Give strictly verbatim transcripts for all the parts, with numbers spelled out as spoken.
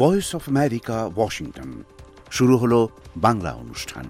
Voice of America, Washington. শুরু হলো বাংলা অনুষ্ঠান।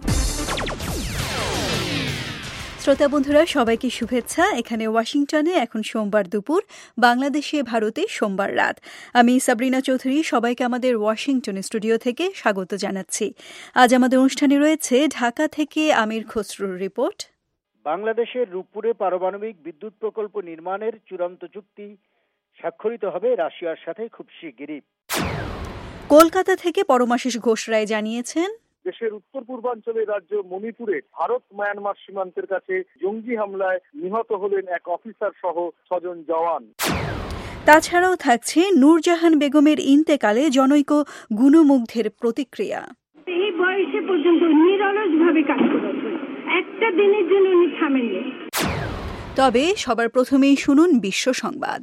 শ্রোতা বন্ধুরা, সবাইকে শুভেচ্ছা। এখানে ওয়াশিংটনে এখন সোমবার দুপুর, বাংলাদেশে ভারতে সোমবার রাত। আমি সাবরিনা চৌধুরী সবাইকে আমাদের ওয়াশিংটন স্টুডিও থেকে স্বাগত জানাচ্ছি। আজ আমাদের অনুষ্ঠানে রয়েছে ঢাকা থেকে আমির খসরুর রিপোর্ট। বাংলাদেশের রূপপুরে পারমাণবিক বিদ্যুৎ প্রকল্প নির্মাণের চূড়ান্ত চুক্তি স্বাক্ষরিত হবে রাশিয়ার সাথে খুব শিগগিরই। কলকাতা থেকে পরমাশিস ঘোষ রায় জানিয়েছেন, দেশের উত্তর পূর্বাঞ্চলের রাজ্য মণিপুরে ভারত মায়ানমার সীমান্তের কাছে জঙ্গি হামলায় নিহত হলেন এক অফিসার সহ ছজন জওয়ান। তাছাড়াও থাকছে নূরজাহান বেগমের ইন্তেকালে জনৈক গুণমুগ্ধের প্রতিক্রিয়া। এই বয়সে পর্যন্ত নিরলসভাবে কাজ করেছেন, একটা দিনের জন্য উনি থামেননি। তবে সবার প্রথমেই শুনুন বিশ্ব সংবাদ।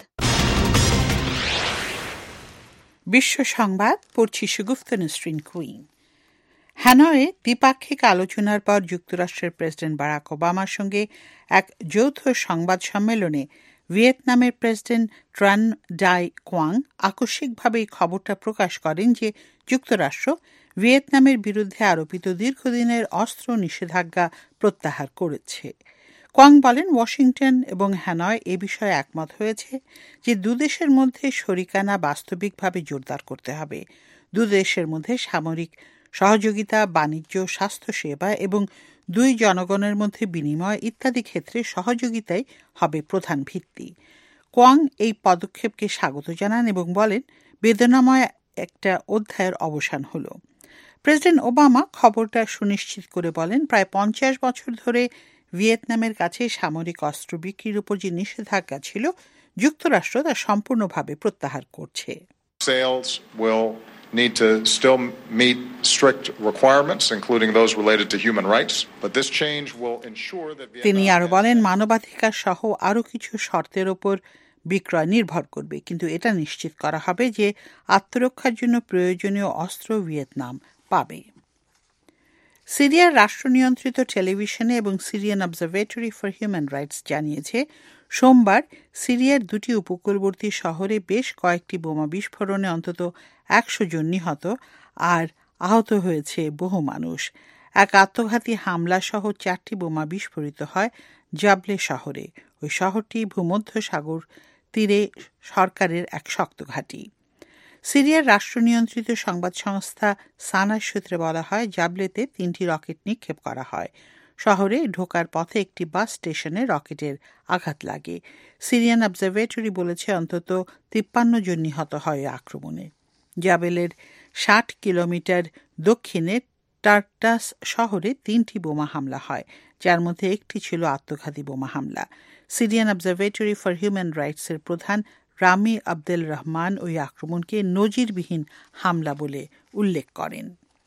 বিশ্ব সংবাদ পড়ছি সুগুফতা নসরিন কুইন। হ্যানয়ে দ্বিপাক্ষিক আলোচনার পর যুক্তরাষ্ট্রের প্রেসিডেন্ট বারাক ওবামার সঙ্গে এক যৌথ সংবাদ সম্মেলনে ভিয়েতনামের প্রেসিডেন্ট ট্রান ডাই কোয়াং আকস্মিকভাবে খবরটা প্রকাশ করেন যে যুক্তরাষ্ট্র ভিয়েতনামের বিরুদ্ধে আরোপিত দীর্ঘদিনের অস্ত্র নিষেধাজ্ঞা প্রত্যাহার করেছে। কোয়াং বলেন, ওয়াশিংটন এবং হ্যানয় এ বিষয়ে একমত হয়েছে যে দুদেশের মধ্যে শরিকানা বাস্তবিকভাবে জোরদার করতে হবে। দুদেশের মধ্যে সামরিক সহযোগিতা, বাণিজ্য, স্বাস্থ্যসেবা এবং দুই জনগণের মধ্যে বিনিময় ইত্যাদি ক্ষেত্রে সহযোগিতাই হবে প্রধান ভিত্তি। কোয়াং এই পদক্ষেপকে স্বাগত জানান এবং বলেন, বেদনাময় একটা অধ্যায়ের অবসান হল। প্রেসিডেন্ট ওবামা খবরটা সুনিশ্চিত করে বলেন, প্রায় পঞ্চাশ বছর ধরে ভিয়েতনামের কাছে সামরিক অস্ত্র বিক্রির উপর যে নিষেধাজ্ঞা ছিল, যুক্তরাষ্ট্র তা সম্পূর্ণভাবে প্রত্যাহার করছে। Sales will need to still meet strict requirements, including those related to human rights, but this change will ensure that তিনি আরো বলেন, মানবাধিকার সহ আরও কিছু শর্তের ওপর বিক্রয় নির্ভর করবে, কিন্তু এটা নিশ্চিত করা হবে যে আত্মরক্ষার জন্য প্রয়োজনীয় অস্ত্র ভিয়েতনাম পাবে। সিরিয়ার রাষ্ট্রনিয়ন্ত্রিত টেলিভিশনে এবং Syrian observatory for human rights জানিয়েছে, সোমবার সিরিয়ার দুটি উপকূলবর্তী শহরে বেশ কয়েকটি বোমা বিস্ফোরণে অন্তত একশো জন নিহত আর আহত হয়েছে বহু মানুষ। এক আত্মঘাতী হামলা সহ চারটি বোমা বিস্ফোরিত হয় জাবলে শহরে। ওই শহরটি ভূমধ্যসাগর তীরে সরকারের এক শক্ত ঘাঁটি। সিরিয়ার রাষ্ট্রনিয়ন্ত্রিত সংবাদ সংস্থা সানার সূত্রে বলা হয়, জাবলেতে তিনটি রকেট নিক্ষেপ করা হয়। শহরে ঢোকার পথে একটি বাস স্টেশনে রকেটের আঘাত লাগে। সিরিয়ান অবজারভেটরি বলেছে অন্তত তিপ্পান্ন জন নিহত হয় আক্রমণে। জাবেলের ষাট কিলোমিটার দক্ষিণে টার্টাস শহরে তিনটি বোমা হামলা হয়, যার মধ্যে একটি ছিল আত্মঘাতী বোমা হামলা। সিরিয়ান অবজারভেটরি ফর হিউম্যান রাইটসের প্রধান রামি আবদেল রহমান ওই আক্রমণকে নজিরবিহীন হামলা বলে উল্লেখ করেন।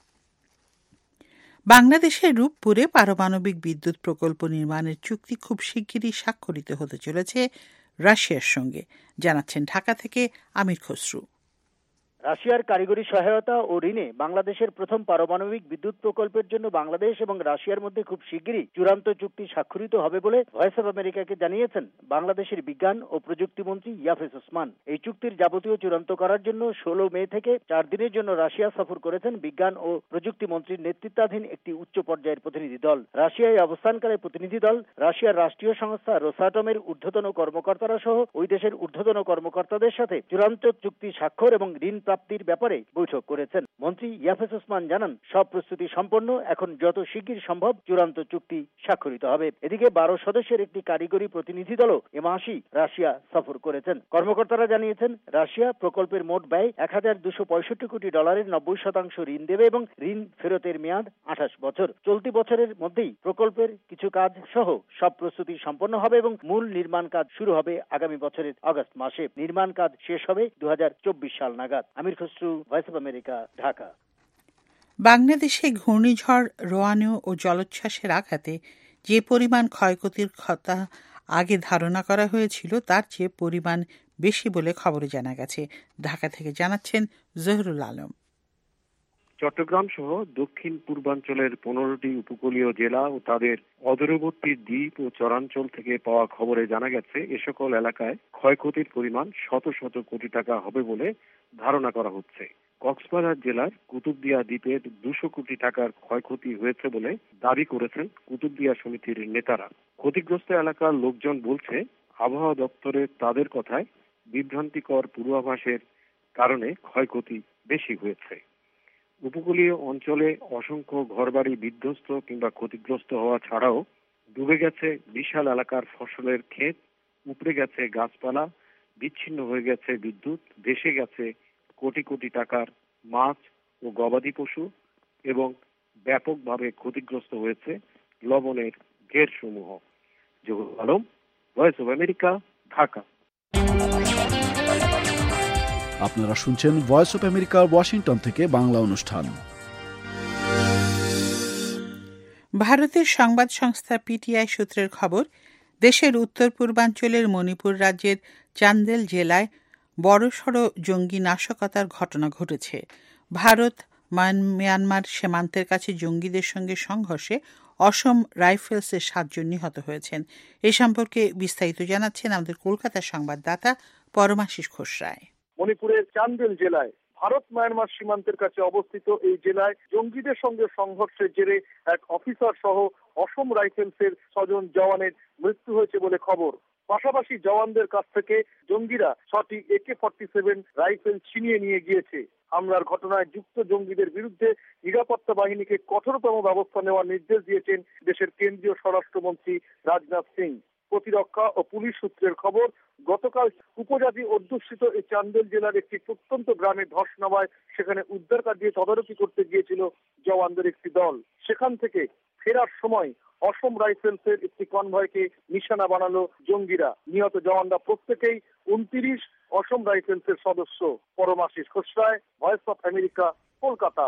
বাংলাদেশের রূপপুরে পারমাণবিক বিদ্যুৎ প্রকল্প নির্মাণের চুক্তি খুব শিগগিরই স্বাক্ষরিত হতে চলেছে রাশিয়ার সঙ্গে, জানাচ্ছেন ঢাকা থেকে আমির খসরু। রাশিয়ার কারিগরি সহায়তা ও ঋণে বাংলাদেশের প্রথম পারমাণবিক বিদ্যুৎ প্রকল্পের জন্য বাংলাদেশ এবং রাশিয়ার মধ্যে খুব শিগগিরই চূড়ান্ত চুক্তি স্বাক্ষরিত হবে বলে ভয়েস অব আমেরিকাকে জানিয়েছেন বাংলাদেশের বিজ্ঞান ও প্রযুক্তি মন্ত্রী ইয়াফেস ওসমান। এই চুক্তির যাবতীয় চূড়ান্ত করার জন্য ষোলো মে থেকে চার দিনের জন্য রাশিয়া সফর করেছেন বিজ্ঞান ও প্রযুক্তি মন্ত্রীর নেতৃত্বাধীন একটি উচ্চ পর্যায়ের প্রতিনিধি দল। রাশিয়ায় অবস্থানকালে প্রতিনিধি দল রাশিয়ার রাষ্ট্রীয় সংস্থা রোসাটমের ঊর্ধ্বতন কর্মকর্তারা সহ ওই দেশের ঊর্ধ্বতন কর্মকর্তাদের সাথে চূড়ান্ত চুক্তি স্বাক্ষর এবং ঋণ প্রাপ্তির ব্যাপারে বৈঠক করেছেন। মন্ত্রী ইয়াফেস ওসমান জানান, সব প্রস্তুতি সম্পন্ন, এখন যত শিগগির সম্ভব চূড়ান্ত চুক্তি স্বাক্ষরিত হবে। এদিকে বারো সদস্যের একটি কারিগরি প্রতিনিধি দলও এ মাসেই রাশিয়া সফর করেছেন। কর্মকর্তারা জানিয়েছেন, রাশিয়া প্রকল্পের মোট ব্যয় এক হাজার দুশো পঁয়ষট্টি কোটি ডলারের নব্বই শতাংশ ঋণ দেবে এবং ঋণ ফেরতের মেয়াদ আঠাশ বছর। চলতি বছরের মধ্যেই প্রকল্পের কিছু কাজ সহ সব প্রস্তুতি সম্পন্ন হবে এবং মূল নির্মাণ কাজ শুরু হবে আগামী বছরের আগস্ট মাসে। নির্মাণ কাজ শেষ হবে দু হাজার চব্বিশ সাল নাগাদ। Amir Khasru, voice of America, Dhaka. বাংলাদেশে ঘূর্ণিঝড় রোয়ানু ও জলোচ্ছ্বাসের আঘাতে যে পরিমাণ ক্ষয়ক্ষতির কথা আগে ধারণা করা হয়েছিল তার চেয়ে পরিমাণ বেশি বলে খবরে জানা গেছে। ঢাকা থেকে জানাচ্ছেন জহুরুল আলম। চট্টগ্রাম সহ দক্ষিণ পূর্বাঞ্চলের পনেরোটি উপকূলীয় জেলা ও তাদের অদূরবর্তী দ্বীপ ও চরাঞ্চল থেকে পাওয়া খবরে জানা গেছে, এ সকল এলাকায় ক্ষয়ক্ষতির পরিমাণ শত শত কোটি টাকা হবে বলে ধারণা করা হচ্ছে। কক্সবাজার জেলার কুতুবদিয়া দ্বীপের দুশো কোটি টাকার ক্ষয়ক্ষতি হয়েছে বলে দাবি করেছেন কুতুবদিয়া সমিতির নেতারা। ক্ষতিগ্রস্ত এলাকার লোকজন বলছে, আবহাওয়া দপ্তরের তাদের কথায় বিভ্রান্তিকর পূর্বাভাসের কারণে ক্ষয়ক্ষতি বেশি হয়েছে। উপকূলীয় অঞ্চলে অসংখ্য ঘরবাড়ি বিধ্বস্ত কিংবা ক্ষতিগ্রস্ত হওয়া ছাড়াও ডুবে গেছে বিশাল এলাকার ফসলের ক্ষেত, উপড়ে গেছে গাছপালা, বিচ্ছিন্ন হয়ে গেছে বিদ্যুৎ, ভেসে গেছে কোটি কোটি টাকার মাছ ও গবাদি পশু এবং ব্যাপকভাবে ক্ষতিগ্রস্ত হয়েছে লবণের ঘেরসমূহ। Zahur Alam, voice of America, Dhaka. আপনারা শুনছেন ভয়েস অব আমেরিকার ওয়াশিংটন থেকে বাংলা অনুষ্ঠান। ভারতের সংবাদ সংস্থা পিটিআই সূত্রের খবর, দেশের উত্তর পূর্বাঞ্চলের মণিপুর রাজ্যের চান্দেল জেলায় বড়সড় জঙ্গি নাশকতার ঘটনা ঘটেছে। ভারত মিয়ানমার সীমান্তের কাছে জঙ্গিদের সঙ্গে সংঘর্ষে অসম রাইফেলসের সাতজন নিহত হয়েছেন। এ সম্পর্কে বিস্তারিত জানাচ্ছেন আমাদের কলকাতার সংবাদদাতা পরমাশিস ঘোষরায়। মণিপুরের চান্দেল জেলায় ভারত মায়ানমার সীমান্তের কাছে অবস্থিত এই জেলায় জঙ্গিদের সঙ্গে সংঘর্ষের জেরে এক অফিসার সহ অসম রাইফেলসের ছজন জওয়ানের মৃত্যু হয়েছে বলে খবর। পাশাপাশি জওয়ানদের কাছ থেকে জঙ্গিরা ছটি একে ফর্টি সেভেন রাইফেল ছিনিয়ে নিয়ে গিয়েছে। হামলার ঘটনায় যুক্ত জঙ্গিদের বিরুদ্ধে নিরাপত্তা বাহিনীকে কঠোরতম ব্যবস্থা নেওয়ার নির্দেশ দিয়েছেন দেশের কেন্দ্রীয় স্বরাষ্ট্রমন্ত্রী রাজনাথ সিং। প্রতিরক্ষা ও পুলিশ সূত্রের খবর, গতকাল উপজাতি অধ্যুষিত এই চান্দেল জেলার একটি প্রত্যন্ত গ্রামে ধস নামায় সেখানে উদ্ধার কার্যে তদারকি করতে গিয়েছিল জওয়ানদের একটি দল। সেখান থেকে ফেরার সময় অসম রাইফেলসের একটি কনভয়কে নিশানা বানালো জঙ্গিরা। নিহত জওয়ানরা প্রত্যেকেই উনত্রিশ অসম রাইফেলসের সদস্য। Paramashis Ghoshray, voice of America, Kolkata.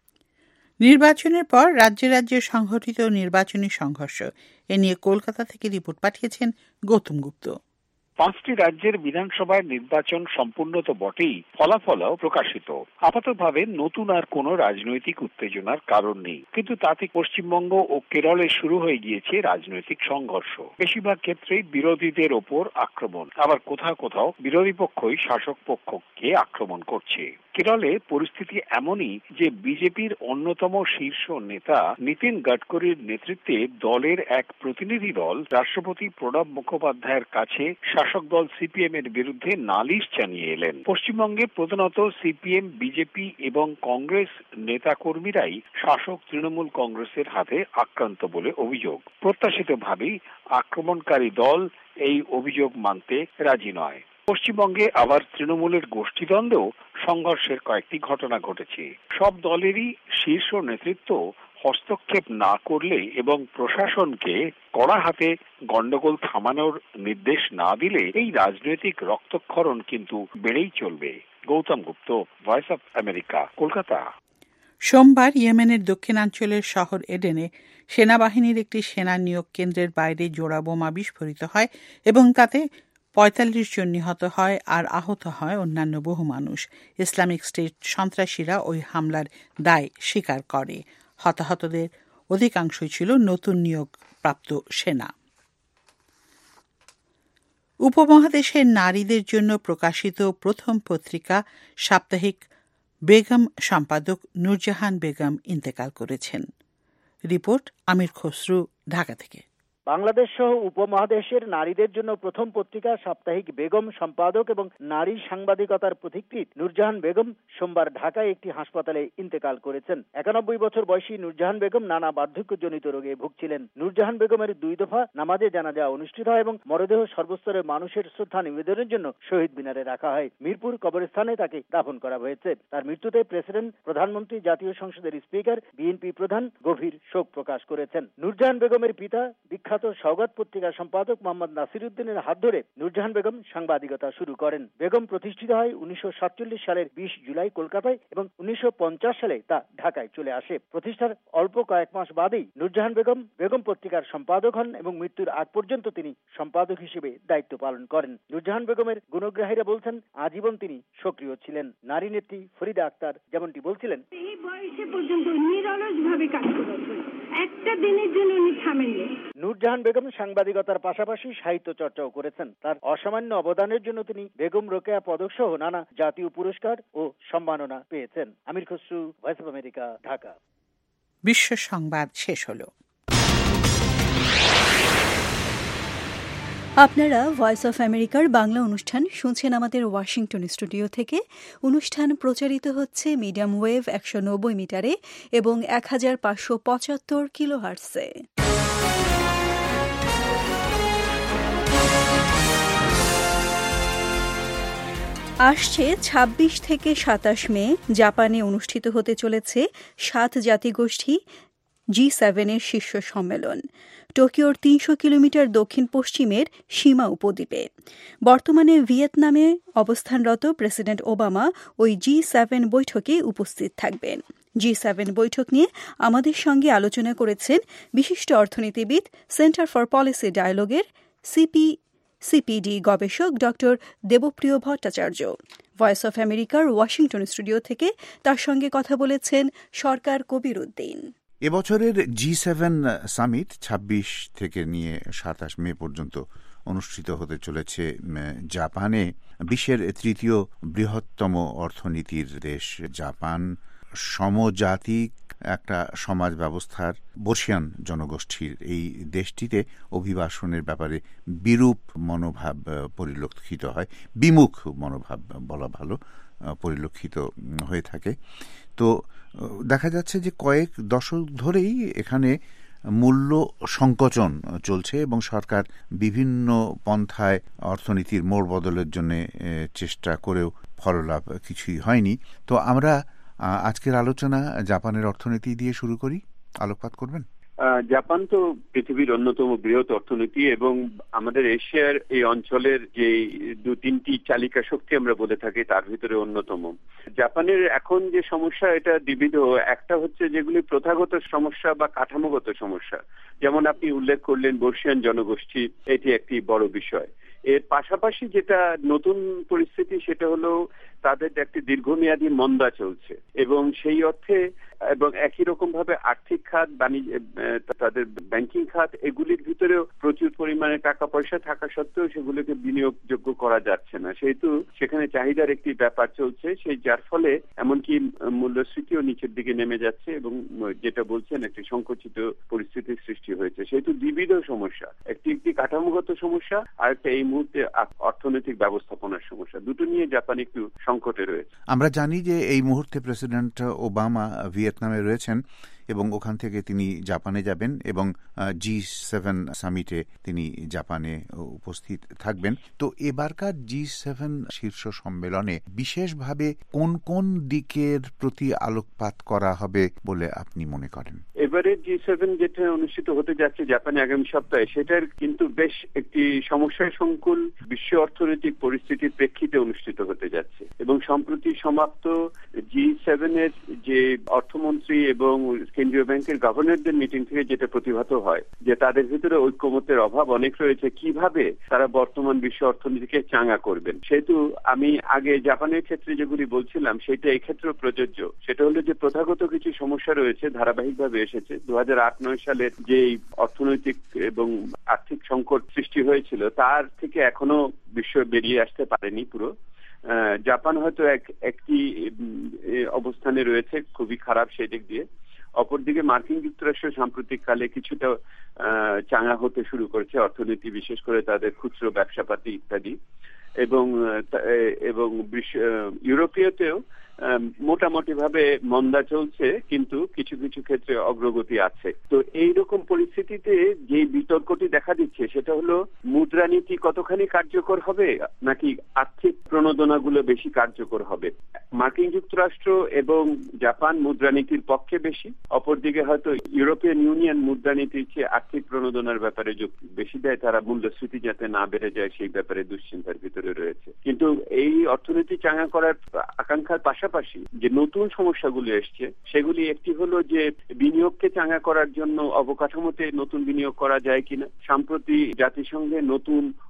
নির্বাচনের পর রাজ্যে রাজ্যে সংঘটিত নির্বাচনী সংঘর্ষ, এ নিয়ে কলকাতা থেকে রিপোর্ট পাঠিয়েছেন গৌতম গুপ্ত। পাঁচটি রাজ্যের বিধানসভার নির্বাচন সম্পূর্ণ তো বটেই, ফলাফলও প্রকাশিত। আপাতভাবে নতুন আর কোনো রাজনৈতিক উত্তেজনার কারণ নেই, কিন্তু তাতে পশ্চিমবঙ্গ ও কেরলে শুরু হয়ে গিয়েছে রাজনৈতিক সংঘর্ষ। বেশিরভাগ ক্ষেত্রেই বিরোধীদের ওপর আক্রমণ, আবার কোথাও কোথাও বিরোধী পক্ষই শাসক পক্ষকে আক্রমণ করছে। কেরলে পরিস্থিতি এমনই যে বিজেপির অন্যতম শীর্ষ নেতা নীতিন গডকরির নেতৃত্বে দলের এক প্রতিনিধি দল রাষ্ট্রপতি প্রণব মুখোপাধ্যায়ের কাছে শাসক দল সিপিএম এর বিরুদ্ধে নালিশ জানিয়ে এলেন। পশ্চিমবঙ্গে প্রধানত সিপিএম, বিজেপি এবং কংগ্রেস নেতাকর্মীরাই শাসক তৃণমূল কংগ্রেসের হাতে আক্রান্ত বলে অভিযোগ। প্রত্যাশিতভাবেই আক্রমণকারী দল এই অভিযোগ মানতে রাজি নয়। পশ্চিমবঙ্গে আবার তৃণমূলের গোষ্ঠীদ্বন্দ্বেও সংঘর্ষের কয়েকটি ঘটনা ঘটেছে। সব দলেরই শীর্ষ নেতৃত্ব হস্তক্ষেপ না করলে এবং প্রশাসনকে কড়া হাতে গন্ডগোল থামানোর নির্দেশ না দিলে এই রাজনৈতিক রক্তক্ষরণ কিন্তু বেড়েই চলবে। Gautam Gupta, voice of America, Kolkata. সোমবার ইয়েমেনের দক্ষিণাঞ্চলের শহর এডেনে সেনাবাহিনীর একটি সেনা নিয়োগ কেন্দ্রের বাইরে জোড়া বোমা বিস্ফোরিত হয় এবং তাতে পঁয়তাল্লিশ জন নিহত হয় আর আহত হয় অন্যান্য বহু মানুষ। ইসলামিক স্টেট সন্ত্রাসীরা ওই হামলার দায় স্বীকার করে। হতাহতদের অধিকাংশই ছিল নতুন নিয়োগপ্রাপ্ত সেনা। উপমহাদেশের নারীদের জন্য প্রকাশিত প্রথম পত্রিকা সাপ্তাহিক বেগম সম্পাদক নূরজাহান বেগম ইন্তেকাল করেছেন। রিপোর্ট আমির খসরু, ঢাকা থেকে। বাংলাদেশ সহ উপমহাদেশের নারীদের জন্য প্রথম পত্রিকা সাপ্তাহিক বেগম সম্পাদক এবং নারী সাংবাদিকতার পথিকৃৎ নূরজাহান বেগম সোমবার ঢাকায় একটি হাসপাতালে ইন্তেকাল করেছেন। একানব্বই বছর বয়সী নূরজাহান বেগম নানা বার্ধক্যজনিত রোগে ভুগছিলেন। নূরজাহান বেগমের দুই দফা নামাজে জানাজা অনুষ্ঠিত হয় এবং মরদেহ সর্বস্তরের মানুষের শ্রদ্ধা নিবেদনের জন্য শহীদ মিনারে রাখা হয়। মিরপুর কবরস্থানে তাকে দাফন করা হয়েছে। তার মৃত্যুতে প্রেসিডেন্ট, প্রধানমন্ত্রী, জাতীয় সংসদের স্পিকার, বিএনপি প্রধান গভীর শোক প্রকাশ করেছেন। নূরজাহান বেগমের পিতা বিখ্যাত সওগাত পত্রিকার সম্পাদক মোহাম্মদ নাসির উদ্দিনের হাত ধরে নূরজাহান বেগম সাংবাদিকতা শুরু করেন। বেগম প্রতিষ্ঠিত হয় উনিশশো সাতচল্লিশ সালের বিশ জুলাই কলকাতায় এবং উনিশশো পঞ্চাশ সালে তা ঢাকায় চলে আসে। প্রতিষ্ঠার অল্প কয়েক মাস বাদেই নূরজাহান বেগম বেগম পত্রিকার সম্পাদক হন এবং মৃত্যুর আগ পর্যন্ত তিনি সম্পাদক হিসেবে দায়িত্ব পালন করেন। নূরজাহান বেগমের গুণগ্রাহীরা বলছেন আজীবন তিনি সক্রিয় ছিলেন। নারী নেত্রী ফরিদা আক্তার যেমনটি বলছিলেন, এই বয়সে পর্যন্ত নিরলসভাবে কাজ করেছেন, একটা দিনের জন্য উনি থামেননি। নুরজাহান বেগম সাংবাদিকতার পাশাপাশি সাহিত্য চর্চাও করেছেন। তার অসামান্য অবদানের জন্য তিনি বেগম রোকেয়া পদক সহ নানা জাতীয় পুরস্কার ও সম্মাননা পেয়েছেন। Amir Khasru, voice of America, Dhaka. বিশ্ব সংবাদ শেষ হলো। আপনারা ভয়েস অফ আমেরিকার বাংলা অনুষ্ঠান শুনছেন আমাদের ওয়াশিংটন স্টুডিও থেকে। অনুষ্ঠান প্রচারিত হচ্ছে মিডিয়াম ওয়েভ একশো নব্বই মিটারে এবং এক হাজার পাঁচশো পঁচাত্তর কিলো হার্টসে। আসছে ছাব্বিশ থেকে সাতাশ মে জাপানে অনুষ্ঠিত হতে চলেছে সাত জাতিগোষ্ঠী জি সেভেনের শীর্ষ সম্মেলন টোকিওর তিনশো কিলোমিটার দক্ষিণ পশ্চিমের সীমা উপদ্বীপে। বর্তমানে ভিয়েতনামে অবস্থানরত প্রেসিডেন্ট ওবামা ওই জি সেভেন বৈঠকে উপস্থিত থাকবেন। জি সেভেন বৈঠক নিয়ে আমাদের সঙ্গে আলোচনা করেছেন বিশিষ্ট অর্থনীতিবিদ, সেন্টার ফর পলিসি ডায়ালগের সিপি সিপিডি গবেষক ড দেবপ্রিয় ভট্টাচার্য। ভয়েস অফ আমেরিকার ওয়াশিংটন স্টুডিও থেকে তার সঙ্গে কথা বলেছেন সরকার কবির উদ্দিন। এবছরের জি সেভেন সামিট ছাব্বিশ থেকে নিয়ে সাতাশ মে পর্যন্ত অনুষ্ঠিত হতে চলেছে জাপানে। বিশ্বের তৃতীয় বৃহত্তম অর্থনীতির দেশ জাপান সমজাতিক একটা সমাজ ব্যবস্থার বর্ষিয়ান জনগোষ্ঠীর এই দেশটিতে অভিবাসনের ব্যাপারে বিরূপ মনোভাব পরিলক্ষিত হয়, বিমুখ মনোভাব বলা ভালো, পরিলক্ষিত হয়ে থাকে। তো দেখা যাচ্ছে যে কয়েক দশক ধরেই এখানে মূল্য সংকোচন চলছে এবং সরকার বিভিন্ন পন্থায় অর্থনীতির মোড় বদলের জন্য চেষ্টা করেও ফললাভ কিছুই হয়নি। তো আমরা আজকের আলোচনা জাপানের অর্থনীতি দিয়ে শুরু করি। আলোকপাত করবেন? জাপান তো পৃথিবীর অন্যতম বৃহৎ অর্থনীতি এবং আমাদের এশিয়ার এই অঞ্চলের যে দু তিনটি চালিকা শক্তি আমরা বলে থাকি তার ভিতরে অন্যতম। জাপানের এখন যে সমস্যা এটা দ্বিবিধ। একটা হচ্ছে যেগুলি প্রথাগত সমস্যা বা কাঠামোগত সমস্যা, যেমন আপনি উল্লেখ করলেন বর্ষিয়ান জনগোষ্ঠী, এটি একটি বড় বিষয়। এর পাশাপাশি যেটা নতুন পরিস্থিতি সেটা হলো তাদের একটি দীর্ঘমেয়াদী মন্দা চলছে এবং সেই অর্থে এবং একই রকম ভাবে আর্থিক খাত, বাণিজ্য, তাদের ব্যাংকিং খাত, এগুলির ভিতরেও প্রচুর পরিমাণে টাকা পয়সা থাকা সত্ত্বেও সেগুলোকে বিনিয়োগযোগ্য করা যাচ্ছে না, সেহেতু সেখানে চাহিদার একটি ব্যাপার চলছে, সেই যার ফলে এমনকি মূল্যস্ফীতিও নিচের দিকে নেমে যাচ্ছে এবং যেটা বলছেন একটি সংকুচিত পরিস্থিতির সৃষ্টি হয়েছে। সেহেতু দ্বিবিধ সমস্যা, একটি একটি কাঠামোগত সমস্যা আর একটা এই মুহূর্তে অর্থনৈতিক ব্যবস্থাপনার সমস্যা, দুটো নিয়ে জাপান একটু সংকটে রয়েছে। আমরা জানি যে এই মুহূর্তে প্রেসিডেন্ট ওবামা ভিয়েতনামে রয়েছেন এবং ওখান থেকে তিনি জাপানে যাবেন এবং জি সেভেন সামিটে তিনি জাপানে উপস্থিত থাকবেন। তো এবারকার জি সেভেন শীর্ষ সম্মেলনে বিশেষভাবে কোন কোন দিকের প্রতি আলোকপাত করা হবে বলে আপনি মনে করেন? এবারে জি সেভেন যেটা অনুষ্ঠিত হতে যাচ্ছে জাপানে আগামী সপ্তাহে, সেটার কিন্তু বেশ একটি সমস্যায় সংকুল বিশ্ব অর্থনৈতিক পরিস্থিতির প্রেক্ষিতে অনুষ্ঠিত হতে যাচ্ছে এবং সম্প্রতি সমাপ্ত জি সেভেন এর যে অর্থমন্ত্রী এবং কেন্দ্রীয় ব্যাংকের গভর্নরদের মিটিং থেকে যেটা প্রতিভাত হয় যে তাদের ভিতরে ঐক্যমত্যের অভাব অনেক রয়েছে, কিভাবে তারা বর্তমান বিশ্ব অর্থনীতিকে চাঙ্গা করবেন। সেহেতু আমি আগে জাপানের ক্ষেত্রে যেগুলি বলছিলাম সেটা এই ক্ষেত্রেও প্রযোজ্য। সেটা হলো যে প্রথাগত কিছু সমস্যা রয়েছে, ধারাবাহিকভাবে এসেছে। দু হাজার আট নয় সালের যে অর্থনৈতিক এবং আর্থিক সংকট সৃষ্টি হয়েছিল তার থেকে এখনো বিশ্ব বেরিয়ে আসতে পারেনি পুরো। জাপান হয়তো এক একটি অবস্থানে রয়েছে, খুবই খারাপ সেই দিক দিয়ে। অপরদিকে মার্কিন যুক্তরাষ্ট্র সাম্প্রতিক কালে কিছুটা চাঙ্গা হতে শুরু করেছে অর্থনীতি, বিশেষ করে তাদের খুচরো ব্যবসাপাতি ইত্যাদি, এবং এবং ইউরোপীয়তেও মোটামুটি ভাবে মন্দা চলছে, কিন্তু কিছু কিছু ক্ষেত্রে অগ্রগতি আছে। তো এইরকম পরিস্থিতিতে যে বিতর্কটি দেখা দিচ্ছে সেটা হলো মুদ্রানীতি কতখানি কার্যকর হবে নাকি আর্থিক প্রণোদনাগুলো বেশি কার্যকর হবে। মার্কিন যুক্তরাষ্ট্র এবং জাপান মুদ্রানীতির পক্ষে বেশি, অপরদিকে হয়তো ইউরোপিয়ান ইউনিয়ন মুদ্রানীতির চেয়ে আর্থিক প্রণোদনার ব্যাপারে বেশি দেয়, তারা মূল্যস্ফীতি যাতে না বেড়ে যায় সেই ব্যাপারে দুশ্চিন্তার ভিতরে রয়েছে। কিন্তু এই অর্থনীতি চাঙ্গা করার আকাঙ্ক্ষার পাশাপাশি পাশাপাশি যে নতুন সমস্যাগুলি এসছে সেগুলি একটি হলো যে বিনিয়োগকে চাঙ্গা করার জন্য অবকাঠামোতে নতুন বিনিয়োগ করা যায় কিনা। সম্প্রতি জাতিসংঘে নতুন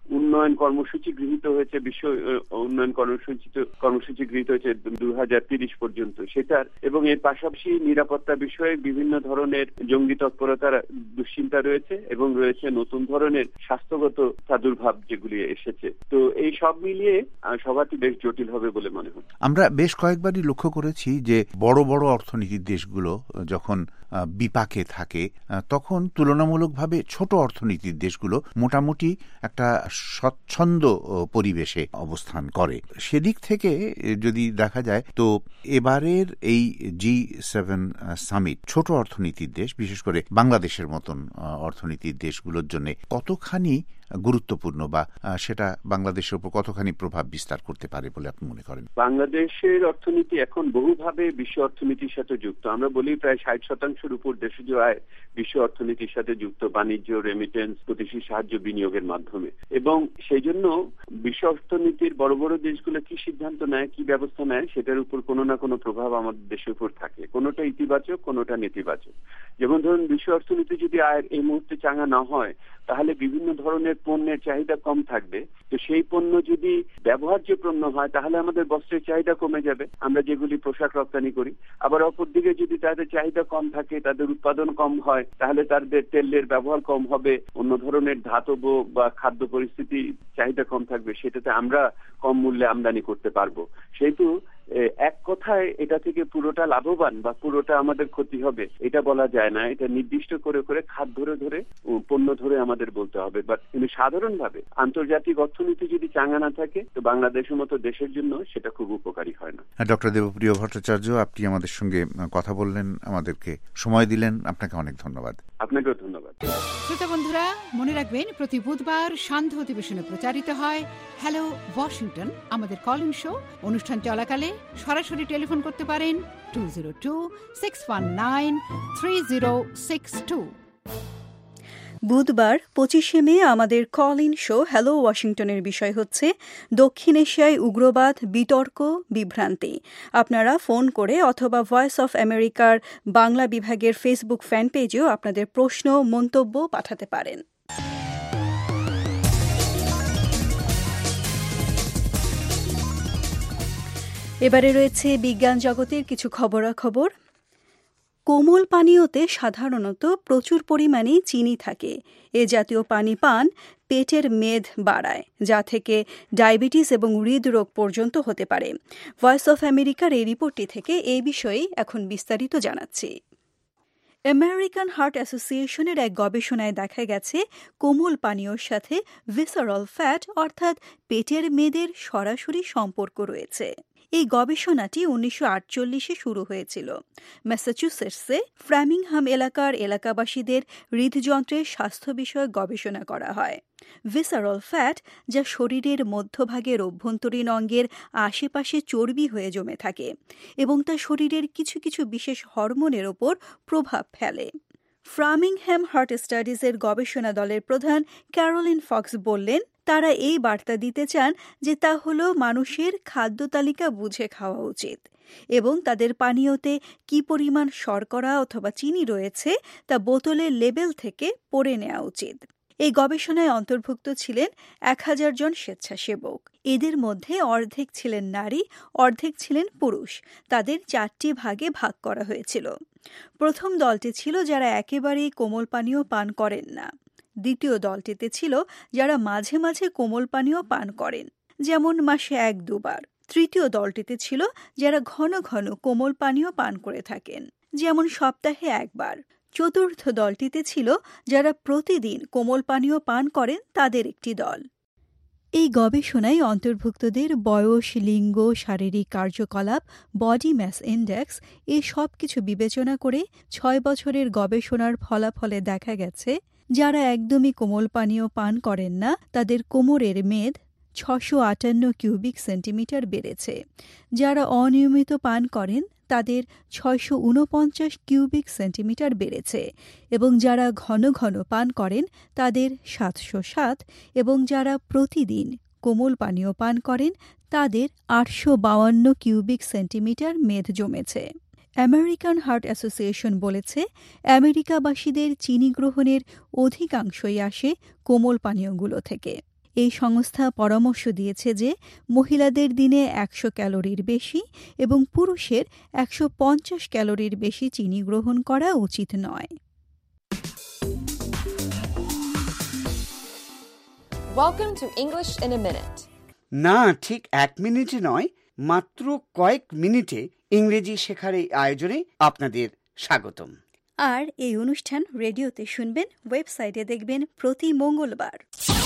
উন্নয়ন কর্মসূচি গৃহীত হয়েছে, বিশ্ব উন্নয়ন কর্মসূচি কর্মসূচি গৃহীত হয়েছে দুই হাজার তিরিশ পর্যন্ত সেটার, এবং এর পাশাপাশি নিরাপত্তা বিষয়ে বিভিন্ন ধরনের জঙ্গি তৎপরতার দুশ্চিন্তা রয়েছে এবং রয়েছে নতুন ধরনের স্বাস্থ্যগত প্রাদুর্ভাব যেগুলি এসেছে। তো এই সব মিলিয়ে সভাটি বেশ জটিল হবে বলে মনে হয়। আমরা বেশ কয়েকবারই লক্ষ্য করেছি যে বড় বড় অর্থনীতির দেশগুলো যখন বিপাকে থাকে তখন তুলনামূলকভাবে ছোট অর্থনীতির দেশগুলো মোটামুটি একটা স্বচ্ছন্দ পরিবেশে অবস্থান করে। সেদিক থেকে যদি দেখা যায় তো এবারের এই জি সেভেন সামিট ছোট অর্থনীতির দেশ, বিশেষ করে বাংলাদেশের মতন অর্থনীতির দেশগুলোর জন্য কতখানি গুরুত্বপূর্ণ বা সেটা বাংলাদেশের উপর কতখানি প্রভাব বিস্তার করতে পারে বলে আপনি মনে করেন? বাংলাদেশের অর্থনীতি এখন বহুভাবে বিশ্ব অর্থনীতির সাথে যুক্ত। আমরা বলি প্রায় ষাট শতাংশের উপর দেশজ আয় বিশ্ব অর্থনীতির সাথে যুক্ত, বাণিজ্য, রেমিটেন্স, প্রতিষ্ঠা সাহায্য, বিনিয়োগের মাধ্যমে। এবং সেই জন্য বিশ্ব অর্থনীতির বড় বড় দেশগুলো কি সিদ্ধান্ত নেয়, কি ব্যবস্থা নেয়, সেটার উপর কোনো না কোনো প্রভাব আমাদের দেশের উপর থাকে। কোনোটা ইতিবাচক, কোনোটা নেতিবাচক। যেমন ধরুন, বিশ্ব অর্থনীতি যদি আয়ের এই মুহূর্তে চাঙ্গা না হয় তাহলে বিভিন্ন ধরনের পণ্যের চাহিদা কম থাকবে। তো সেই পণ্য যদি ব্যবহার্য পণ্য হয় তাহলে আমাদের বস্ত্রের চাহিদা কমে যাবে, আমরা যেগুলি পোশাক রপ্তানি করি। আবার অপরদিকে যদি তাদের চাহিদা কম থাকে, তাদের উৎপাদন কম হয়, তাহলে তাদের তেলের ব্যবহার কম হবে, অন্য ধরনের ধাতব বা খাদ্য পরিস্থিতি চাহিদা কম থাকবে, সেটাতে আমরা কম মূল্যে আমদানি করতে পারবো। সেহেতু এক কথায় এটা থেকে পুরোটা লাভবান বা পুরোটা আমাদের ক্ষতি হবে এটা বলা যায় না। এটা নির্দিষ্ট করে করে খাত ধরে ধরে পণ্য ধরে আমাদের বলতে হবে। বাট কিন্তু সাধারণভাবে আন্তর্জাতিক অর্থনীতি যদি চাঙ্গা না থাকে তো বাংলাদেশের মতো দেশের জন্য সেটা খুব উপকারী হয় না। ডক্টর দেবপ্রিয় ভট্টাচার্য, আপনি আমাদের সঙ্গে কথা বললেন, আমাদেরকে সময় দিলেন, আপনাকে অনেক ধন্যবাদ। আপনাকেও ধন্যবাদ। শ্রোতা বন্ধুরা, মনে রাখবেন প্রতি বুধবার সান্ধ্য অধিবেশনে প্রচারিত হয় হ্যালো ওয়াশিংটন, আমাদের কল ইন শো। অনুষ্ঠান চলাকালে সরাসরি টেলিফোন করতে পারেন two zero two six one nine three zero six two. বুধবার পঁচিশে মে আমাদের কল ইন শো হ্যালো ওয়াশিংটনের বিষয় হচ্ছে দক্ষিণ এশিয়ায় উগ্রবাদ, বিতর্ক, বিভ্রান্তি। আপনারা ফোন করে অথবা ভয়েস অফ আমেরিকার বাংলা বিভাগের ফেসবুক ফ্যান পেজেও আপনাদের প্রশ্ন, মন্তব্য পাঠাতে পারেন। এবারে রয়েছে বিজ্ঞান জগতের কিছু খবরাখবর। কোমল পানীয়তে সাধারণত প্রচুর পরিমাণে চিনি থাকে। এ জাতীয় পানি পান পেটের মেদ বাড়ায়, যা থেকে ডায়াবেটিস এবং হৃদরোগ পর্যন্ত হতে পারে। ভয়েস অফ আমেরিকার এই রিপোর্টটি থেকে এই বিষয়ে এখন বিস্তারিত জানাচ্ছি। আমেরিকান হার্ট অ্যাসোসিয়েশনের এক গবেষণায় দেখা গেছে কোমল পানীয়র সাথে ভিসারাল ফ্যাট অর্থাৎ পেটের মেদের সরাসরি সম্পর্ক রয়েছে। এই গবেষণাটি উনিশশো আটচল্লিশে শুরু হয়েছিল। ম্যাসাচুসেটসে ফ্র্যামিংহাম এলাকার এলাকাবাসীদের হৃদযন্ত্রের স্বাস্থ্য বিষয়ক গবেষণা করা হয়। ভিসারাল ফ্যাট, যা শরীরের মধ্যভাগের অভ্যন্তরীণ অঙ্গের আশেপাশে চর্বি হয়ে জমে থাকে এবং তা শরীরের কিছু কিছু বিশেষ হরমোনের ওপর প্রভাব ফেলে। ফ্রামিংহ্যাম হার্ট স্টাডিজের গবেষণা দলের প্রধান ক্যারোলিন ফক্স বললেন, তারা এই বার্তা দিতে চান যে তা হল মানুষের খাদ্য তালিকা বুঝে খাওয়া উচিত এবং তাদের পানীয়তে কি পরিমাণ শর্করা অথবা চিনি রয়েছে তা বোতলের লেবেল থেকে পড়ে নেওয়া উচিত। এই গবেষণায় অন্তর্ভুক্ত ছিলেন এক হাজার জন স্বেচ্ছাসেবক। এদের মধ্যে অর্ধেক ছিলেন নারী, অর্ধেক ছিলেন পুরুষ। তাদের চারটি ভাগে ভাগ করা হয়েছিল। প্রথম দলটি ছিল যারা একেবারেই কোমল পানীয় পান করেন না। দ্বিতীয় দলটিতে ছিল যারা মাঝে মাঝে কোমল পানীয় পান করেন, যেমন মাসে এক দুবার। তৃতীয় দলটিতে ছিল যারা ঘন ঘন কোমল পানীয় পান করে থাকেন, যেমন সপ্তাহে একবার। চতুর্থ দলটিতে ছিল যারা প্রতিদিন কোমল পানীয় পান করেন, তাদের একটি দল। এই গবেষণায় অন্তর্ভুক্তদের বয়স, লিঙ্গ, শারীরিক কার্যকলাপ, বডি ম্যাস ইন্ডেক্স এ সব কিছু বিবেচনা করে ছয় বছরের গবেষণার ফলাফলে দেখা গেছে যারা একদমই কোমল পানীয় পান করেন না তাদের কোমরের মেদ ছশো আটান্ন কিউবিক সেন্টিমিটার বেড়েছে। যারা অনিয়মিত পান করেন তাদের ছয়শো উনপঞ্চাশ কিউবিক সেন্টিমিটার বেড়েছে এবং যারা ঘন ঘন পান করেন তাদের সাতশো সাত এবং যারা প্রতিদিন কোমল পানীয় পান করেন তাদের আটশো বাউান্ন কিউবিক সেন্টিমিটার মেদ জমেছে। আমেরিকান হার্ট অ্যাসোসিয়েশন বলেছে, আমেরিকাবাসীদের চিনি গ্রহণের অধিকাংশই আসে কোমল পানীয়গুলো থেকে। এই সংস্থা পরামর্শ দিয়েছে যে মহিলাদের দিনে একশো ক্যালোরির বেশি এবং পুরুষের একশো পঞ্চাশ ক্যালোরির বেশি চিনি গ্রহণ করা উচিত নয়। Welcome to English in a minute. না, ঠিক এক মিনিটে নয়, মাত্র কয়েক মিনিটে ইংরেজি শেখার এই আয়োজনে আপনাদের স্বাগতম। আর এই অনুষ্ঠান রেডিওতে শুনবেন, ওয়েবসাইটে দেখবেন প্রতি মঙ্গলবার।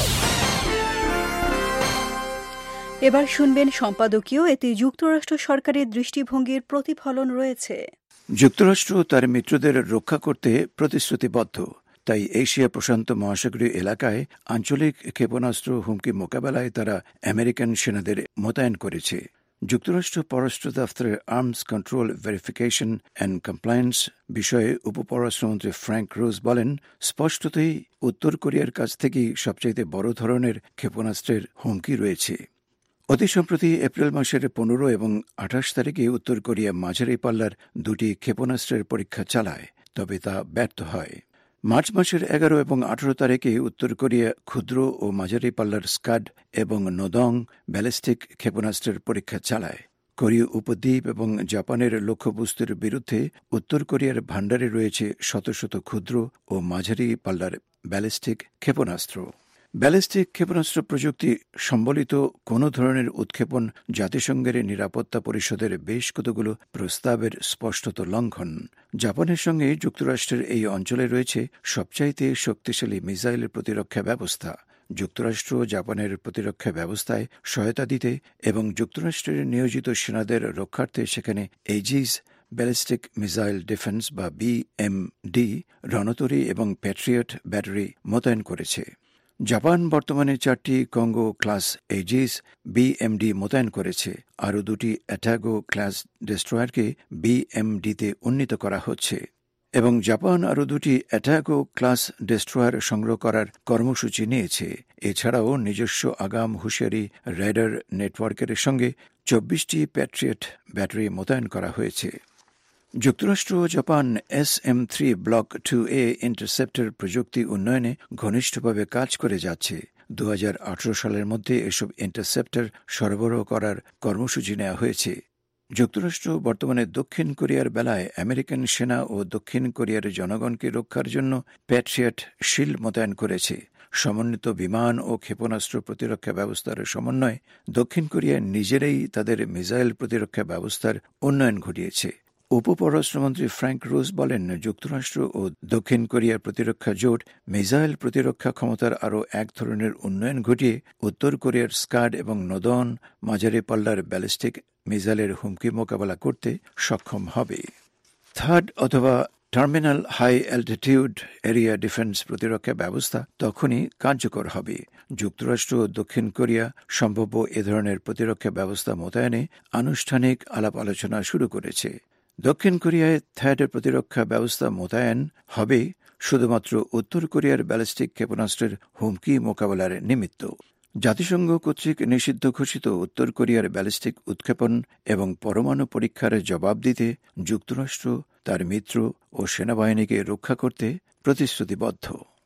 এবার শুনবেন সম্পাদকীয়, এতে যুক্তরাষ্ট্র সরকারের দৃষ্টিভঙ্গির প্রতিফলন রয়েছে। যুক্তরাষ্ট্র তার মিত্রদের রক্ষা করতে প্রতিশ্রুতিবদ্ধ, তাই এশিয়া প্রশান্ত মহাসাগরীয় এলাকায় আঞ্চলিক ক্ষেপণাস্ত্র হুমকি মোকাবেলায় তারা আমেরিকান সেনাদের মোতায়েন করেছে। যুক্তরাষ্ট্র পররাষ্ট্র দফতরের arms control verification and compliance বিষয়ে উপপররাষ্ট্রমন্ত্রী ফ্র্যাঙ্ক রোজ বলেন, স্পষ্টতই উত্তর কোরিয়ার কাছ থেকেই সবচাইতে বড় ধরনের ক্ষেপণাস্ত্রের হুমকি রয়েছে। অতি সম্প্রতি এপ্রিল মাসের পনেরো এবং আঠাশ তারিখে উত্তর কোরিয়া মাঝারি পাল্লার দুটি ক্ষেপণাস্ত্রের পরীক্ষা চালায়, তবে তা ব্যর্থ হয়। মার্চ মাসের এগারো এবং আঠারো তারিখে উত্তর কোরিয়া ক্ষুদ্র ও মাঝারি পাল্লার স্কাড এবং নোদং ব্যালিস্টিক ক্ষেপণাস্ত্রের পরীক্ষা চালায়। কোরীয় উপদ্বীপ এবং জাপানের লক্ষ্যবস্তুর বিরুদ্ধে উত্তর কোরিয়ার ভাণ্ডারে রয়েছে শত শত ক্ষুদ্র ও মাঝারি পাল্লার ব্যালিস্টিক ক্ষেপণাস্ত্র। ব্যালিস্টিক ক্ষেপণাস্ত্র প্রযুক্তি সম্বলিত কোনো ধরনের উৎক্ষেপণ জাতিসংঘের নিরাপত্তা পরিষদের বেশ কতগুলো প্রস্তাবের স্পষ্টত লঙ্ঘন। জাপানের সঙ্গে যুক্তরাষ্ট্রের এই অঞ্চলে রয়েছে সবচাইতে শক্তিশালী মিসাইল প্রতিরক্ষা ব্যবস্থা। যুক্তরাষ্ট্র জাপানের প্রতিরক্ষা ব্যবস্থায় সহায়তা দিতে এবং যুক্তরাষ্ট্রের নিয়োজিত সেনাদের রক্ষার্থে সেখানে এইজিস ব্যালিস্টিক মিসাইল ডিফেন্স বা বিএমডি রণতরী এবং প্যাট্রিয়ট ব্যাটারি মোতায়েন করেছে। জাপান বর্তমানে চারটি কঙ্গো ক্লাস এইজিস বিএমডি মোতায়েন করেছে। আরও দুটি অ্যাটাগো ক্লাস ডেস্ট্রয়ারকে বিএমডিতে উন্নীত করা হচ্ছে এবং জাপান আরও দুটি অ্যাটাগো ক্লাস ডেস্ট্রয়ার সংগ্রহ করার কর্মসূচি নিয়েছে। এছাড়াও নিজস্ব আগাম হুঁশিয়ারি রেডার নেটওয়ার্কের সঙ্গে চব্বিশটি প্যাট্রিয়ট ব্যাটারি মোতায়েন করা হয়েছে। যুক্তরাষ্ট্র ও Japan S M three block two A interceptor প্রযুক্তি উন্নয়নে ঘনিষ্ঠভাবে কাজ করে যাচ্ছে। দু হাজার আঠারো সালের মধ্যে এসব ইন্টারসেপ্টর সরবরাহ করার কর্মসূচি নেওয়া হয়েছে। যুক্তরাষ্ট্র বর্তমানে দক্ষিণ কোরিয়ার বেলায় আমেরিকান সেনা ও দক্ষিণ কোরিয়ার জনগণকে রক্ষার জন্য প্যাট্রিয়ট শিল্ড মোতায়েন করেছে। সমন্বিত বিমান ও ক্ষেপণাস্ত্র প্রতিরক্ষা ব্যবস্থার সমন্বয়ে দক্ষিণ কোরিয়া নিজেরাই তাদের মিসাইল প্রতিরক্ষা ব্যবস্থার উন্নয়ন ঘটিয়েছে। উপপররাষ্ট্রমন্ত্রী ফ্র্যাঙ্ক রোজ বলেন, যুক্তরাষ্ট্র ও দক্ষিণ কোরিয়ার প্রতিরক্ষা জোট মিসাইল প্রতিরক্ষা ক্ষমতার আরও এক ধরনের উন্নয়ন ঘটিয়ে উত্তর কোরিয়ার স্কাড এবং নোদন মাঝারি পাল্লার ব্যালিস্টিক মিসাইলের হুমকি মোকাবেলা করতে সক্ষম হবে। থার্ড অথবা terminal high altitude area defence প্রতিরক্ষা ব্যবস্থা তখনই কার্যকর হবে। যুক্তরাষ্ট্র ও দক্ষিণ কোরিয়া সম্ভাব্য এ ধরনের প্রতিরক্ষা ব্যবস্থা মোতায়েনে আনুষ্ঠানিক আলাপ আলোচনা শুরু করেছে। দক্ষিণ কোরিয়ায় থার্ড প্রতিরক্ষা ব্যবস্থা মোতায়েন হবে শুধুমাত্র উত্তর কোরিয়ার ব্যালিস্টিক ক্ষেপণাস্ত্রের হুমকি মোকাবেলার নিমিত্ত। জাতিসংঘ কর্তৃক নিষিদ্ধ ঘোষিত উত্তর কোরিয়ার ব্যালিস্টিক উৎক্ষেপণ এবং পরমাণু পরীক্ষার জবাব দিতে যুক্তরাষ্ট্র তার মিত্র ও সেনাবাহিনীকে রক্ষা করতে প্রতিশ্রুতিবদ্ধ।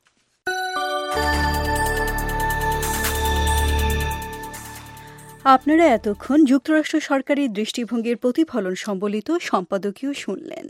আপনারা এতক্ষণ যুক্তরাষ্ট্র সরকারের দৃষ্টিভঙ্গির প্রতিফলন সম্বলিত সম্পাদকীয় শুনলেন।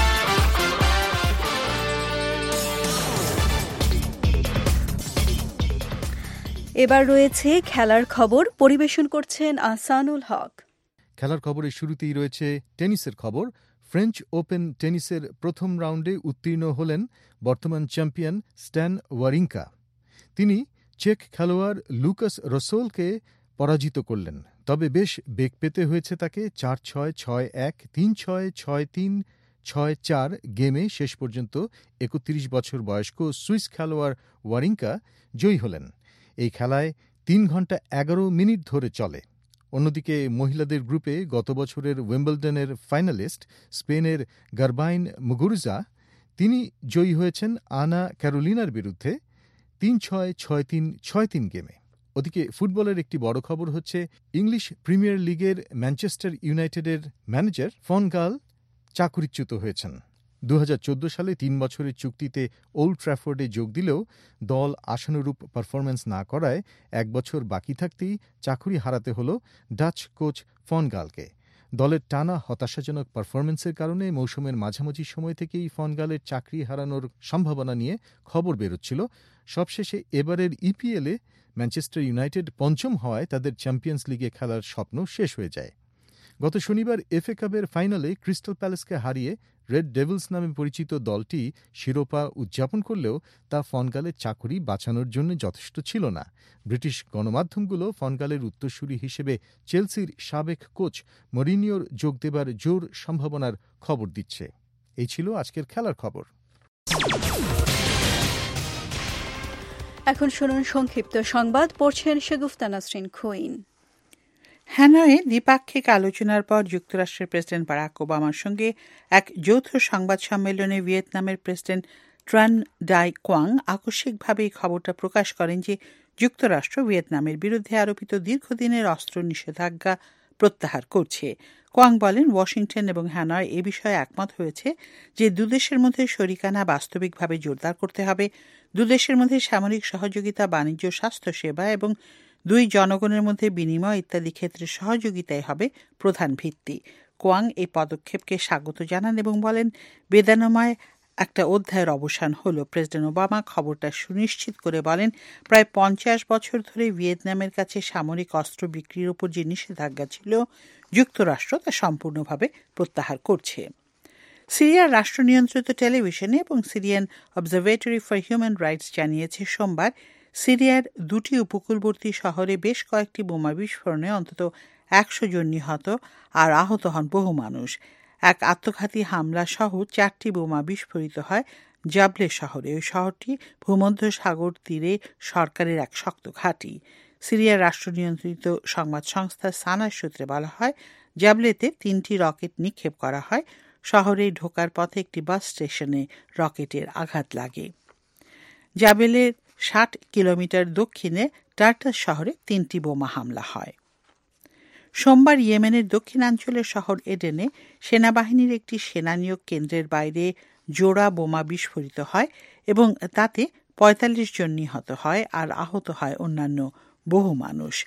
এবার রয়েছে খেলার খবর, পরিবেশন করছেন আহসানুল হক। খেলার খবরের শুরুতেই রয়েছে টেনিসের খবর। ফ্রেঞ্চ ওপেন টেনিসের প্রথম রাউন্ডে উত্তীর্ণ হলেন বর্তমান চ্যাম্পিয়ন স্ট্যান ওয়ারিঙ্কা। তিনি চেক খেলোয়াড় লুকাস রসোলকে পরাজিত করলেন, তবে বেশ বেগ পেতে হয়েছে তাকে। চার ছয়, ছয় এক, তিন ছয়, ছয় তিন, ছয় চার গেমে শেষ পর্যন্ত একত্রিশ বছর বয়স্ক সুইস খেলোয়াড় ওয়ারিঙ্কা জয়ী হলেন। এই খেলায় তিন ঘন্টা এগারো মিনিট ধরে চলে। অন্যদিকে মহিলাদের গ্রুপে গত বছরের উইম্বলডনের ফাইনালিস্ট স্পেনের গারবাইন মুগুরুজা তিনি জয়ী হয়েছেন আনা ক্যারোলিনার বিরুদ্ধে তিন ছয়, ছয় তিন, ছয় তিন গেমে। ওদিকে ফুটবলের একটি বড় খবর হচ্ছে, ইংলিশ প্রিমিয়ার লিগের ম্যানচেস্টার ইউনাইটেডের ম্যানেজার ফন গাল চাকুরিচ্যুত হয়েছেন। দু হাজার চোদ্দ সালে তিন বছরের চুক্তিতে ওল্ড ট্র্যাফোর্ডে যোগ দিলেও দল আশানুরূপ পারফরম্যান্স না করায় এক বছর বাকি থাকতেই চাকুরি হারাতে হল ডাচ কোচ ফন গালকে। দলের টানা হতাশাজনক পারফরম্যান্সের কারণে মৌসুমের মাঝামাঝি সময় থেকেই ফন গালের চাকরি হারানোর সম্ভাবনা নিয়ে খবর বেরোচ্ছিল। সবশেষে এবারের ইপিএলে ম্যানচেস্টার ইউনাইটেড পঞ্চম হওয়ায় তাদের চ্যাম্পিয়ন্স লিগে খেলার স্বপ্ন শেষ হয়ে যায়। গত শনিবার এফএ কাপের ফাইনালে ক্রিস্টাল প্যালেসকে হারিয়ে রেড ডেভিলস নামে পরিচিত দলটি শিরোপা উদযাপন করলেও তা ফনগালের চাকরি বাঁচানোর জন্য যথেষ্ট ছিল না। ব্রিটিশ গণমাধ্যমগুলো ফনগালের উত্তরসূরি হিসেবে চেলসির সাবেক কোচ মরিনিওর যোগ দেবার জোর সম্ভাবনার খবর দিচ্ছে। এই ছিল আজকের খেলার খবর। এখন শুনুন সংক্ষিপ্ত সংবাদ, পড়ছেন শেগুফতা নাসরিন খুইন। হ্যানয়ে দ্বিপাক্ষিক আলোচনার পর যুক্তরাষ্ট্রের প্রেসিডেন্ট বারাক ওবামার সঙ্গে এক যৌথ সংবাদ সম্মেলনে ভিয়েতনামের প্রেসিডেন্ট ট্রান ডাই কোয়াং আকস্মিকভাবে এই খবরটা প্রকাশ করেন যে যুক্তরাষ্ট্র ভিয়েতনামের বিরুদ্ধে আরোপিত দীর্ঘদিনের অস্ত্র নিষেধাজ্ঞা প্রত্যাহার করছে। কোয়াং বলেন, ওয়াশিংটন এবং হ্যানয় এ বিষয়ে একমত হয়েছে যে দুদেশের মধ্যে শরিকানা বাস্তবিকভাবে জোরদার করতে হবে। দুদেশের মধ্যে সামরিক সহযোগিতা, বাণিজ্য, স্বাস্থ্যসেবা এবং দুই জনগণের মধ্যে বিনিময় ইত্যাদি ক্ষেত্রে সহযোগিতাই হবে প্রধান ভিত্তি। কোয়াং এই পদক্ষেপকে স্বাগত জানান এবং বলেন, বেদনাময় একটা অধ্যায়ের অবসান হল। প্রেসিডেন্ট ওবামা খবরটা সুনিশ্চিত করে বলেন, প্রায় পঞ্চাশ বছর ধরে ভিয়েতনামের কাছে সামরিক অস্ত্র বিক্রির ওপর যে নিষেধাজ্ঞা ছিল, যুক্তরাষ্ট্র তা সম্পূর্ণভাবে প্রত্যাহার করছে। সিরিয়ার রাষ্ট্রনিয়ন্ত্রিত টেলিভিশনে এবং Syrian observatory for human rights জানিয়েছে সোমবার সিরিয়ার দুটি উপকূলবর্তী শহরে বেশ কয়েকটি বোমা বিস্ফোরণে অন্তত একশো জন নিহত আর আহত হন বহু মানুষ। এক আত্মঘাতী হামলা সহ চারটি বোমা বিস্ফোরিত হয় জাবলে শহরে। ওই শহরটি ভূমধ্য সাগর তীরে সরকারের এক শক্ত ঘাঁটি। সিরিয়ার রাষ্ট্রনিয়ন্ত্রিত সংবাদ সংস্থা সানার সূত্রে বলা হয়, জাবলেতে তিনটি রকেট নিক্ষেপ করা হয়। শহরে ঢোকার পথে একটি বাস স্টেশনে রকেটের আঘাত লাগে। জাবেলের ষাট কিলোমিটার দক্ষিণে টার্টাস শহরে তিনটি বোমা হামলা হয়। সোমবার ইয়েমেনের দক্ষিণাঞ্চলের শহর এডেনে সেনাবাহিনীর একটি সেনা নিয়োগ কেন্দ্রের বাইরে জোড়া বোমা বিস্ফোরিত হয় এবং তাতে পঁয়তাল্লিশ জন নিহত হয় আর আহত হয় অন্যান্য বহু মানুষ।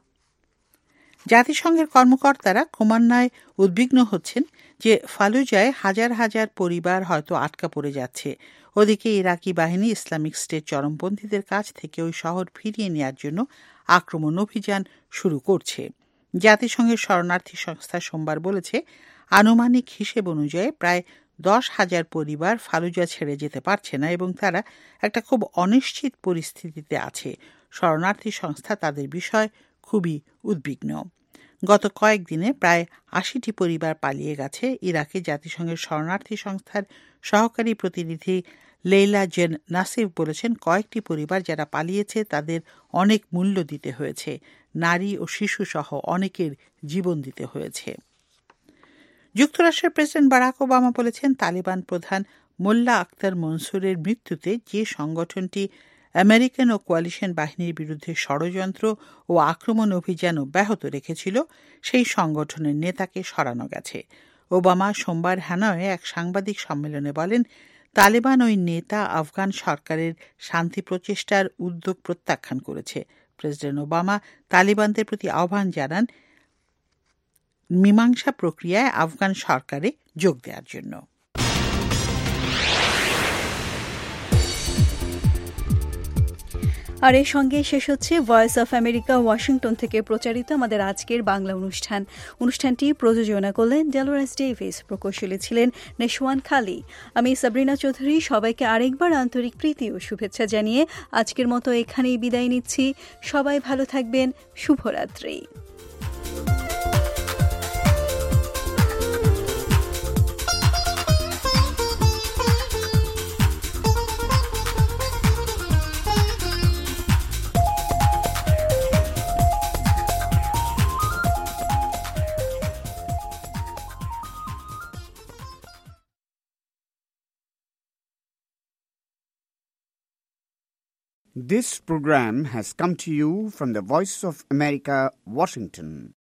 জাতিসংঘের কর্মকর্তারা ক্রমান্বয়ে উদ্বিগ্ন হচ্ছেন যে ফালুজায় হাজার হাজার পরিবার হয়তো আটকা পড়ে যাচ্ছে। ওদিকে ইরাকি বাহিনী ইসলামিক স্টেট চরমপন্থীদের কাছ থেকে ওই শহর ফিরিয়ে নেওয়ার জন্য আক্রমণ অভিযান শুরু করছে। জাতিসংঘের শরণার্থী সংস্থা সোমবার বলেছে, আনুমানিক হিসেব অনুযায়ী প্রায় দশ হাজার পরিবার ফালুজা ছেড়ে যেতে পারছে না এবং তারা একটা খুব অনিশ্চিত পরিস্থিতিতে আছে। শরণার্থী সংস্থা তাদের বিষয় খুবই উদ্বিগ্ন। গত কয়েকদিনে প্রায় আশিটি পরিবার পালিয়ে গেছে। ইরাকে জাতিসংঘের শরণার্থী সংস্থার সহকারী প্রতিনিধি লেইলা জেন নাসিফ বলেছেন, কয়েকটি পরিবার যারা পালিয়েছে তাদের অনেক মূল্য দিতে হয়েছে। নারী ও শিশু সহ অনেকের জীবন দিতে হয়েছে। যুক্তরাষ্ট্রের প্রেসিডেন্ট বারাক ওবামা বলেছেন, তালিবান প্রধান মোল্লা আখতার মনসুরের মৃত্যুতে যে সংগঠনটি আমেরিকান ও কোয়ালিশন বাহিনীর বিরুদ্ধে ষড়যন্ত্র ও আক্রমণ অভিযান অব্যাহত রেখেছিল, সেই সংগঠনের নেতাকে সরানো গেছে। ওবামা সোমবার হ্যানয়ে এক সাংবাদিক সম্মেলনে বলেন, তালেবান ওই নেতা আফগান সরকারের শান্তি প্রচেষ্টার উদ্যোগ প্রত্যাখ্যান করেছে। প্রেসিডেন্ট ওবামা তালিবানদের প্রতি আহ্বান জানান মীমাংসা প্রক্রিয়ায় আফগান সরকারে যোগ দেওয়ার জন্য। আর এর সঙ্গে শেষ হচ্ছে ভয়েস অফ আমেরিকা ওয়াশিংটন থেকে প্রচারিত আমাদের আজকের বাংলা অনুষ্ঠান। অনুষ্ঠানটি প্রযোজনা করলেন ডেলোরাস ডেভিস, প্রকৌশলী ছিলেন নেশওয়ান খালি। আমি সাবরিনা চৌধুরী সবাইকে আরেকবার আন্তরিক প্রীতি ও শুভেচ্ছা জানিয়ে আজকের মতো এখানেই বিদায় নিচ্ছি। সবাই ভালো থাকবেন। শুভরাত্রি। This program has come to you from the Voice of America, Washington.